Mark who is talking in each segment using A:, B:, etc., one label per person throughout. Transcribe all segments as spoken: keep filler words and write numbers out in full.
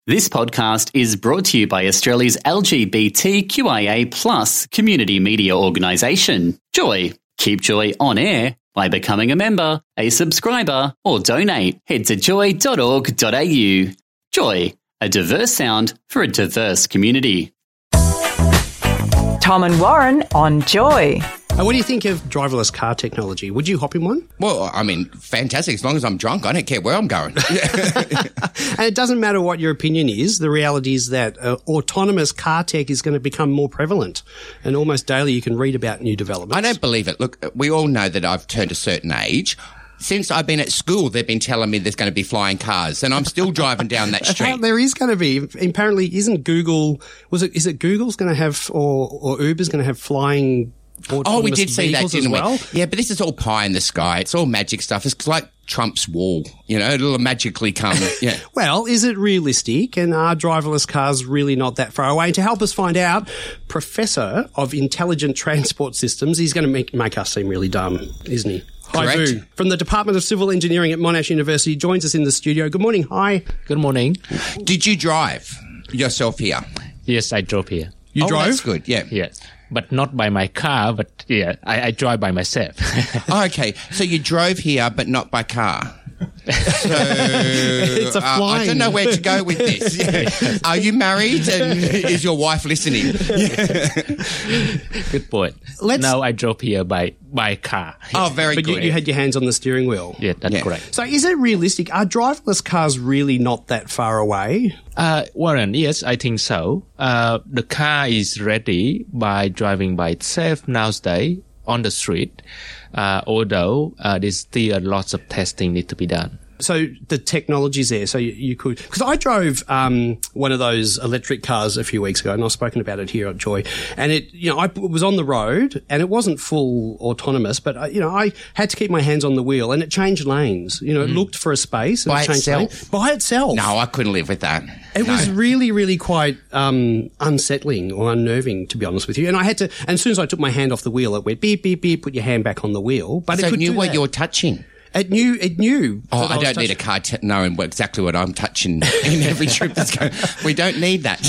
A: This podcast is brought to you by Australia's L G B T Q I A plus community media organisation, Joy. Keep Joy on air by becoming a member, a subscriber, or donate. Head to joy dot org dot a u. Joy, a diverse sound for a diverse community.
B: Tom and Warren on Joy.
C: Uh, what do you think of driverless car technology? Would you hop in one?
D: Well, I mean, fantastic. As long as I'm drunk, I don't care where I'm going.
C: And it doesn't matter what your opinion is. The reality is that uh, autonomous car tech is going to become more prevalent. And almost daily you can read about new developments.
D: I don't believe it. Look, we all know that I've turned a certain age. Since I've been at school, they've been telling me there's going to be flying cars, and I'm still driving down that street.
C: There is going to be. Apparently, isn't Google, was it, is it Google's going to have, or, or Uber's going to have flying
D: Oh, we did see that, didn't
C: well?
D: we? Yeah, but this is all pie in the sky. It's all magic stuff. It's like Trump's wall. You know, it'll magically come. Yeah.
C: Well, is it realistic? And are driverless cars really not that far away? And to help us find out, Professor of Intelligent Transport Systems, he's going to make, make us seem really dumb, isn't he? Hai
D: Correct.
C: Vu, from the Department of Civil Engineering at Monash University, joins us in the studio. Good morning. Hi.
E: Good morning.
D: Did you drive yourself here?
E: Yes, I drove here.
C: You
D: oh,
C: drove?
D: That's good, yeah.
E: Yes. But not by my car, but yeah, I, I drive by myself.
D: Oh, okay. So you drove here, but not by car. So,
C: it's a
D: uh,
C: flying.
D: I don't know where to go with this. Yeah. Are you married and is your wife listening?
E: Good point.
C: Let's-
E: No, I drove here by by car.
D: Oh, very
C: But you,
D: good.
C: you had your hands on the steering wheel.
E: Yeah, that's
D: Yeah.
E: correct.
C: So is it realistic? Are driverless cars really not that far away?
E: Uh, Warren, yes, I think so. Uh, the car is ready by driving by itself nowadays on the street, uh, although uh, there's still lots of testing need to be done.
C: So the technology's there, so you, you could... Because I drove um, one of those electric cars a few weeks ago, and I've spoken about it here at Joy. And it, you know, I was on the road, and it wasn't full autonomous, but, I, you know, I had to keep my hands on the wheel, and it changed lanes. You know, it looked for a space. And
D: By
C: it changed
D: itself?
C: lanes. By itself.
D: No, I couldn't live with that.
C: It
D: No.
C: was really, really quite um, unsettling or unnerving, to be honest with you. And I had to... And as soon as I took my hand off the wheel, it went beep, beep, beep, put your hand back on the wheel. But
D: So
C: it
D: it
C: could
D: knew
C: do
D: what
C: that.
D: you're touching.
C: It knew. It knew.
D: Oh,
C: that
D: I
C: was
D: don't need a
C: touching-
D: car t- knowing what, exactly what I'm touching in every trip that's going. We don't need that.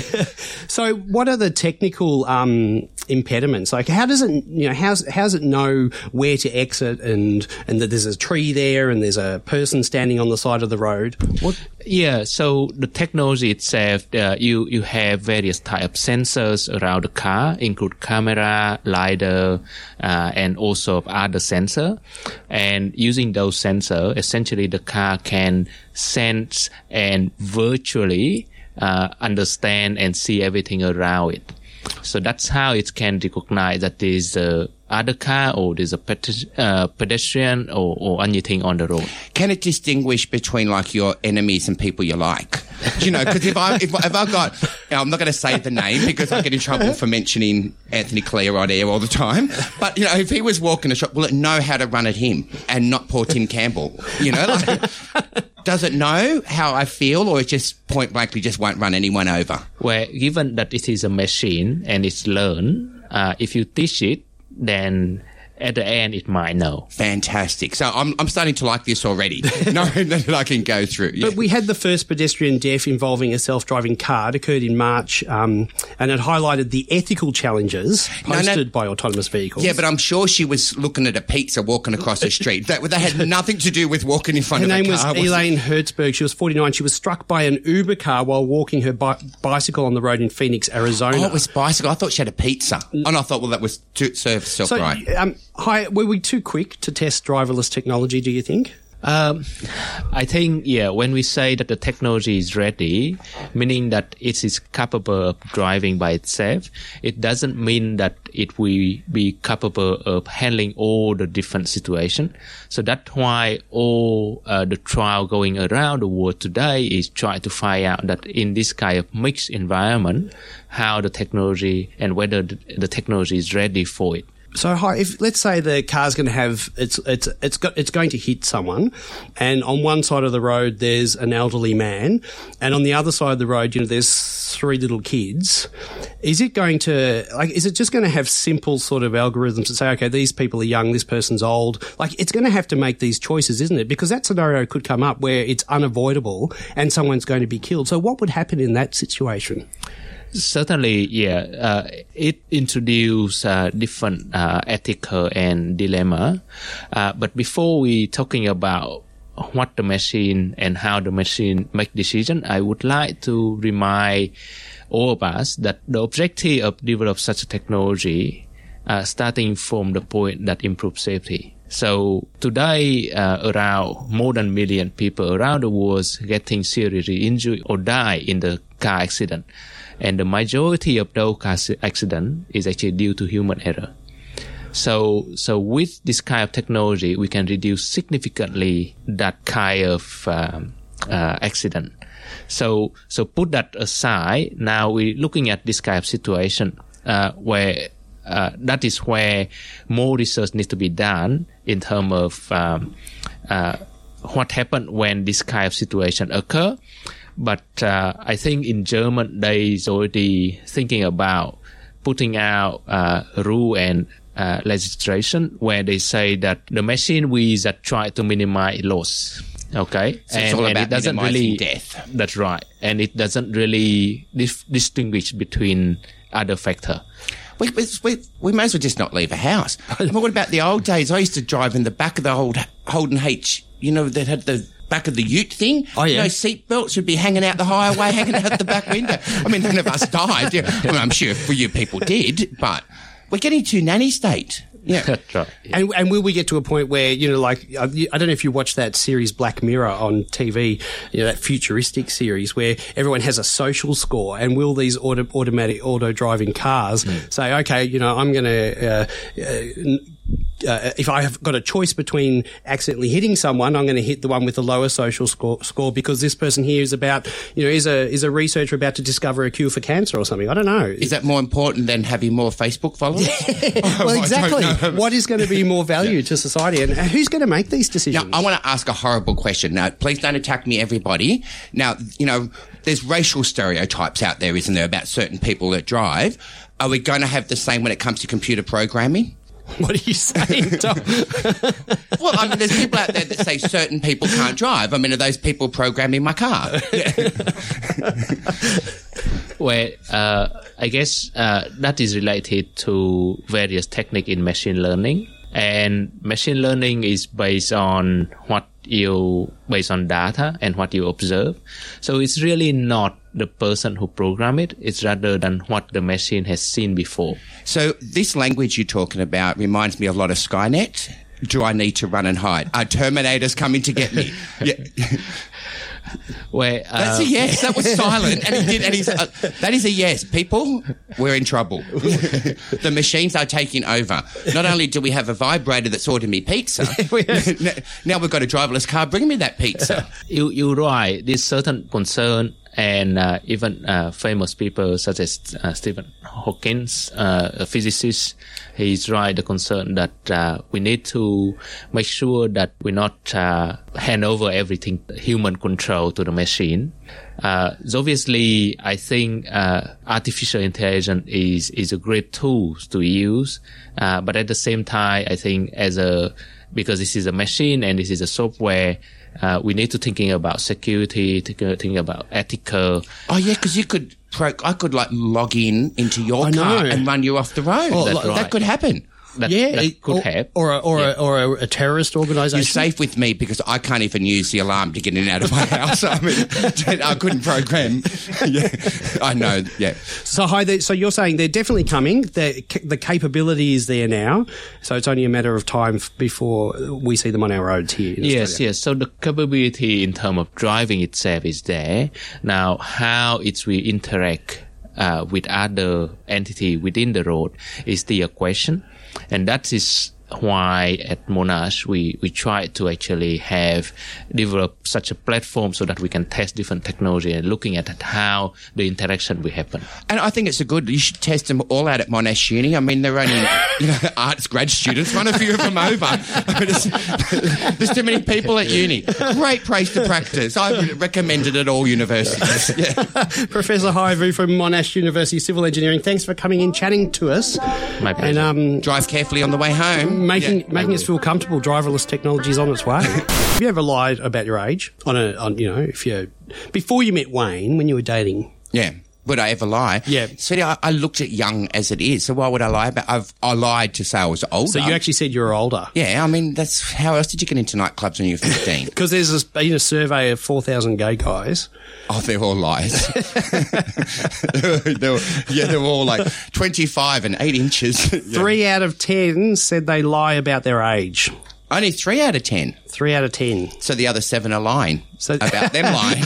C: So, what are the technical um, impediments? Like, how does it, you know, how's how's it know where to exit and and that there's a tree there and there's a person standing on the side of the road? What?
E: Yeah, so the technology itself, uh, you, you have various type of sensors around the car, include camera, LiDAR, uh, and also other sensor. And using those sensors, essentially the car can sense and virtually uh, understand and see everything around it. So that's how it can recognize that there's a other car or there's a pet- uh, pedestrian or, or anything on the road.
D: Can it distinguish between like your enemies and people you like? You know, because if I if, if I've got, you know, I'm not going to say the name because I get in trouble for mentioning Anthony Clear on air all the time. But you know, if he was walking a shop, will it know how to run at him and not poor Tim Campbell? You know, like, does it know how I feel, or it just point blankly just won't run anyone over?
E: Where given that it is a machine and it's learned, uh, if you teach it, then at the end it might know.
D: Fantastic. So I'm I'm starting to like this already. Knowing that I can go through. Yeah.
C: But we had the first pedestrian death involving a self-driving car. It occurred in March, um, and it highlighted the ethical challenges
D: No, no.
C: posted by autonomous vehicles.
D: Yeah, but I'm sure she was looking at a pizza walking across the street. That that had nothing to do with walking in front
C: Her
D: of a
C: name was
D: car.
C: Elaine Hertzberg. She was forty-nine. She was struck by an Uber car while walking her bi- bicycle on the road in Phoenix, Arizona.
D: Oh, it was bicycle. I thought she had a pizza. And I thought, well, that was to serve self
C: So,
D: right.
C: um, hi, were we too quick to test driverless technology, do you think?
E: Um, I think, yeah, when we say that the technology is ready, meaning that it is capable of driving by itself, it doesn't mean that it will be capable of handling all the different situations. So that's why all uh, the trial going around the world today is trying to find out that in this kind of mixed environment, how the technology and whether the, the technology is ready for it.
C: So, hi, if let's say the car's going to have it's it's it's got it's going to hit someone, and on one side of the road there's an elderly man, and on the other side of the road, you know, there's three little kids. Is it going to like? Is it just going to have simple sort of algorithms that say, okay, these people are young, this person's old? Like, it's going to have to make these choices, isn't it? Because that scenario could come up where it's unavoidable and someone's going to be killed. So, what would happen in that situation?
E: Certainly, yeah. Uh, it introduces uh, different uh, ethical and dilemma. Uh, but before we talking about what the machine and how the machine make decision, I would like to remind all of us that the objective of develop such a technology, uh, starting from the point that improve safety. So today, uh, around more than a million people around the world getting seriously injured or die in the car accident. And the majority of those car accidents is actually due to human error. So, so with this kind of technology, we can reduce significantly that kind of um, uh, accident. So, so put that aside. Now we're looking at this kind of situation uh, where uh, that is where more research needs to be done in terms of um, uh, what happened when this kind of situation occur. But uh, I think in German, they is already thinking about putting out uh, rule and uh, legislation where they say that the machine we that try to minimize loss. Okay,
D: so
E: and,
D: it's all
E: and
D: about
E: it doesn't
D: minimizing
E: really
D: death.
E: That's right, and it doesn't really dif- distinguish between other factor.
D: We, we, we may as well just not leave a house. I mean, what about the old days? I used to drive in the back of the old Holden H, you know, that had the back of the ute thing.
C: Oh, yeah.
D: You know, seat belts should be hanging out the highway, hanging out the back window. I mean, none of us died. Yeah. I mean, I'm sure for you people did, but we're getting to nanny state. Yeah.
E: That's right. Yeah.
C: And, and will we get to a point where, you know, like, I don't know if you watch that series Black Mirror on T V, you know, that futuristic series where everyone has a social score, and will these auto, automatic, auto-driving cars mm. say, okay, you know, I'm going to, uh, uh, Uh, if I have got a choice between accidentally hitting someone, I'm going to hit the one with the lower social score, score because this person here is about, you know, is a is a researcher about to discover a cure for cancer or something. I don't know.
D: Is that more important than having more Facebook followers?
C: Well, exactly. What is going to be more value yeah. to society, and who's going to make these decisions?
D: Now, I want to ask a horrible question. Now, please don't attack me, everybody. Now, you know, there's racial stereotypes out there, isn't there, about certain people that drive. Are we going to have the same when it comes to computer programming?
C: What are you saying, Tom?
D: Well, I mean, there's people out there that say certain people can't drive. I mean, are those people programming my car?
E: Well, uh, I guess uh, that is related to various techniques in machine learning. And machine learning is based on what you, based on data and what you observe. So it's really not the person who programmed it. It's rather than what the machine has seen before.
D: So this language you're talking about reminds me a lot of Skynet. Do I need to run and hide? Are Terminators coming to get me? Yeah.
E: Well, uh,
D: that's a yes. That was silent, and he did. And he's uh, that is a yes. People, we're in trouble. The machines are taking over. Not only do we have a vibrator that's ordering me pizza, now we've got a driverless car bringing me that pizza.
E: You, you're right. There's certain concern, and uh, even uh, famous people such as uh, Stephen Hawking, uh, a physicist, he's right. The concern that uh, we need to make sure that we not uh, hand over everything human control to the machine. Uh, so obviously, I think uh, artificial intelligence is is a great tool to use, uh, but at the same time, I think as a because this is a machine and this is a software. Uh, we need to thinking about security, thinking about ethical.
D: Oh yeah, because you could, pro- I could like log in into your
C: I
D: car
C: know.
D: and run you off the road.
C: Oh,
D: that,
C: right.
D: that could happen.
E: That,
C: yeah,
E: that
C: it
E: could
C: or,
E: happen.
C: Or a, or,
E: yeah.
C: a, or a, a terrorist organisation.
D: You're safe with me because I can't even use the alarm to get in and out of my house. I mean, I couldn't program. Yeah, I know. Yeah.
C: So, hi, they, so you're saying they're definitely coming. The the capability is there now. So it's only a matter of time f- before we see them on our roads here. In
E: Yes,
C: Australia.
E: yes. So the capability in terms of driving itself is there. Now, how it will interact uh, with other entity within the road is the question. And that is why at Monash we, we try to actually have develop such a platform so that we can test different technology and looking at how the interaction will happen.
D: And I think it's a good, you should test them all out at Monash Uni. I mean, they're only, you know, arts grad students. Run a few of them over. I mean, there's, there's too many people at uni. Great place to practice. I would recommend it at all universities. Yeah.
C: Professor Haivu from Monash University Civil Engineering, thanks for coming in, chatting to us.
E: My pleasure.
C: And um,
D: Drive carefully on the way home.
C: making
D: Yeah.
C: making us feel comfortable. Driverless technology is on its way. Have you ever lied about your age on a on you know if you before you met Wayne when you were dating?
D: Yeah. Would I ever lie?
C: Yeah.
D: See, I, I looked at young as it is, so why would I lie about? I've I lied to say I was older.
C: So you actually said you were older.
D: Yeah, I mean, that's how else did you get into nightclubs when you were fifteen?
C: Because there's this, been a survey of four thousand gay guys.
D: Oh, they're all lies. they're, yeah, they're all like twenty-five and eight inches. Yeah.
C: Three out of ten said they lie about their age.
D: Only three out of ten.
C: Three out of ten.
D: So the other seven are lying
C: So-
D: about them lying.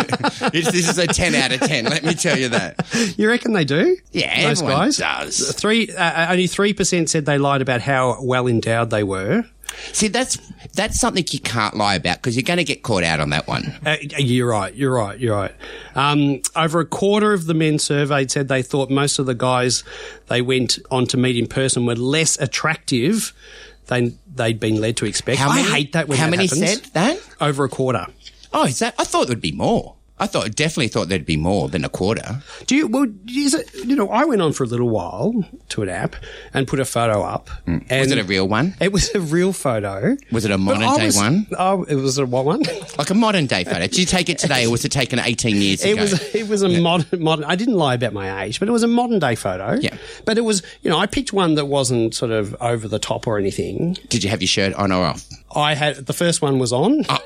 D: It's, this is a ten out of ten, let me tell you that.
C: You reckon they do?
D: Yeah,
C: most
D: everyone
C: guys
D: does.
C: Three, uh, only three percent said they lied about how well endowed they were.
D: See, that's that's something you can't lie about because you're going to get caught out on that one.
C: Uh, you're right. You're right. You're right. Um, over a quarter of the men surveyed said they thought most of the guys they went on to meet in person were less attractive than they'd been led to expect.
D: How many,
C: I hate that when
D: How
C: that
D: many
C: happens.
D: said that?
C: Over a quarter.
D: Oh, is that? I thought there'd be more. I thought definitely thought there'd be more than a quarter.
C: Do you? Well, is it? You know, I went on for a little while to an app and put a photo up. And
D: Was it a real one?
C: It was a real photo.
D: Was it a
C: But
D: modern
C: I
D: day
C: was-
D: one?
C: Oh, it was a what one?
D: Like a modern day photo. Did you take it today or was it taken eighteen years
C: It
D: ago?
C: was it was a modern modern. I didn't lie about my age, but it was a modern day photo.
D: Yeah.
C: But it was, you know, I picked one that wasn't sort of over the top or anything.
D: Did you have your shirt on or off?
C: I had the first one was on.
D: Oh,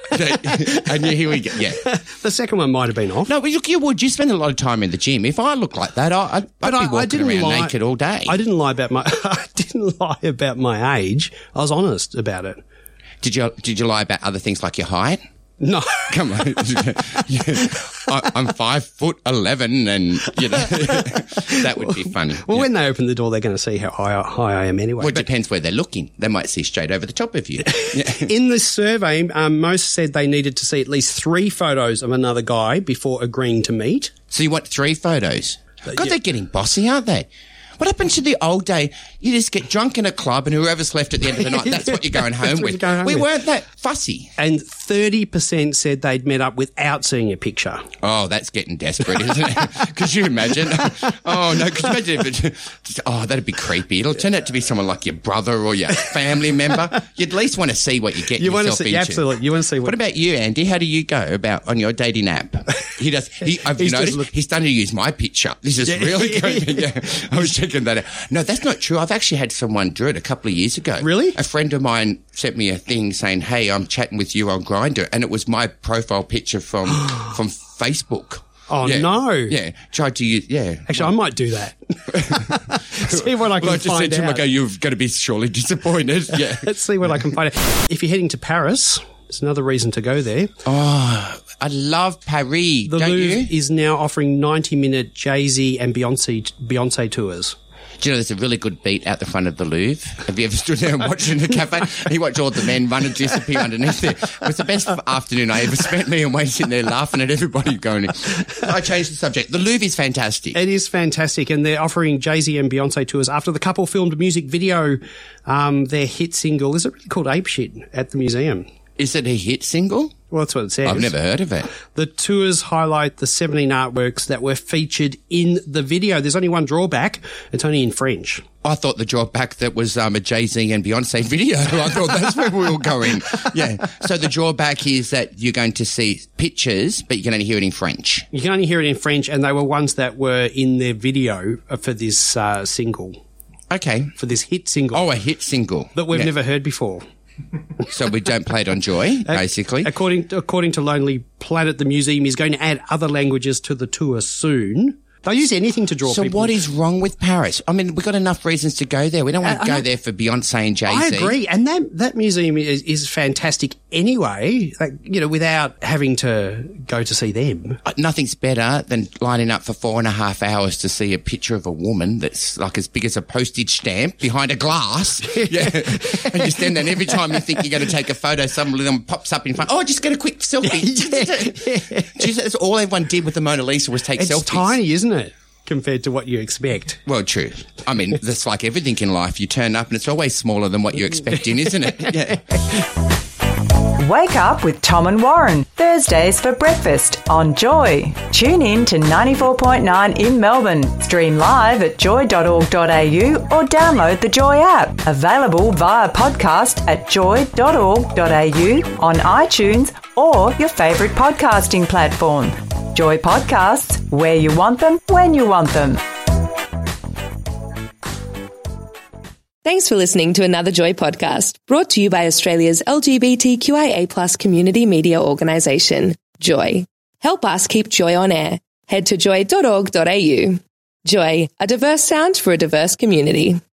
D: and here we go. Yeah.
C: The second one might have been off.
D: No, but look, you would. You spend a lot of time in the gym. If I look like that, I, I'd, I'd
C: But
D: be
C: I,
D: walking
C: I didn't
D: around
C: lie,
D: naked all day.
C: I didn't lie about my. I didn't lie about my age. I was honest about it.
D: Did you? Did you lie about other things like your height?
C: No.
D: Come on. Yeah. I, I'm five foot eleven, and you know that would be funny.
C: Well,
D: Yeah.
C: when they open the door, they're going to see how high, high I am anyway.
D: Well, it
C: But
D: depends where they're looking. They might see straight over the top of you. Yeah.
C: in this survey, um, most said they needed to see at least three photos of another guy before agreeing to meet.
D: So you want three photos? God,
C: yeah.
D: they're getting bossy, aren't they? What happened to the old day? You just get drunk in a club and whoever's left at the end of the night, that's what you're going home
C: That's what
D: with.
C: you're going home
D: we
C: with.
D: weren't that fussy.
C: And thirty percent said they'd met up without seeing a picture.
D: Oh, that's getting desperate, isn't it? Could you imagine? Oh, no, could you imagine if it, just, oh, that'd be creepy. It'll turn out to be someone like your brother or your family member. You at least want to see what you get
C: You want to
D: yourself
C: see,
D: into.
C: absolutely. You want to see what.
D: What about you, Andy? How do you go about on your dating app? He does. He, I've
C: He's just
D: noticed
C: look-
D: he's starting to use my picture. This is
C: Yeah.
D: really good. Yeah, I was checking that out. No, that's not true. I've actually had someone do it a couple of years ago.
C: Really?
D: A friend of mine sent me a thing saying, "Hey, I'm chatting with you on Grindr," and it was my profile picture from from Facebook.
C: Oh,
D: Yeah.
C: no.
D: Yeah, tried to use. Yeah.
C: Actually, I might do that. See what I can
D: Well, I just
C: find
D: said to him, I
C: out.
D: go, "You're going to be surely disappointed." Yeah.
C: Let's see what I can find out. If you're heading to Paris, it's another reason to go there.
D: Oh, I love Paris.
C: The
D: don't
C: Louvre
D: you?
C: is now offering ninety-minute Jay-Z and Beyonce Beyonce tours.
D: Do you know there's a really good beat out the front of the Louvre? Have you ever stood there and watched it in a cafe? And you watch all the men run and disappear underneath there. It was the best afternoon I ever spent. Me and Wayne sitting there laughing at everybody going. I changed the subject. The Louvre is fantastic.
C: It is fantastic, and they're offering Jay-Z and Beyonce tours after the couple filmed a music video. Um, their hit single, is it really called Ape Shit, at the museum?
D: Is it a hit single?
C: Well, that's what it says.
D: I've never heard of it.
C: The tours highlight the seventeen artworks that were featured in the video. There's only one drawback. It's only in French.
D: I thought the drawback that was um, a Jay-Z and Beyonce video. I thought that's where we were going. Yeah. So the drawback is that you're going to see pictures, but you can only hear it in French.
C: You can only hear it in French, and they were ones that were in their video for this uh, single,
D: Okay.
C: for this hit single
D: Oh, a hit single.
C: that we've
D: Yeah.
C: never heard before.
D: So we don't play it on Joy, basically.
C: According according to Lonely Planet, the museum is going to add other languages to the tour soon. They'll use anything to draw
D: So
C: people.
D: what is wrong with Paris? I mean, we've got enough reasons to go there. We don't want to
C: I-
D: go
C: I-
D: there for Beyonce and Jay-Z.
C: I agree, and that that museum is, is fantastic anyway. Like, you know, without having to go to see them.
D: Uh, Nothing's better than lining up for four and a half hours to see a picture of a woman that's like as big as a postage stamp behind a glass. Yeah. And you stand there and every time you think you're going to take a photo, some of them pops up in front. Oh, just get a quick selfie. Jeez, that's all everyone did with the Mona Lisa was take
C: It's
D: selfies.
C: tiny, isn't it, compared to what you expect?
D: Well, true. I mean, that's like everything in life. You turn up and it's always smaller than what you're expecting, isn't it? Yeah.
B: Wake up with Tom and Warren, Thursdays for breakfast on Joy. Tune in to ninety-four point nine in Melbourne. Stream live at joy dot org dot a u or download the Joy app. Available via podcast at joy dot org dot a u, on iTunes or your favourite podcasting platform. Joy Podcasts, where you want them, when you want them.
F: Thanks for listening to another Joy podcast, brought to you by Australia's L G B T Q I A plus community media organisation, Joy. Help us keep Joy on air. Head to joy dot org dot a u. Joy, a diverse sound for a diverse community.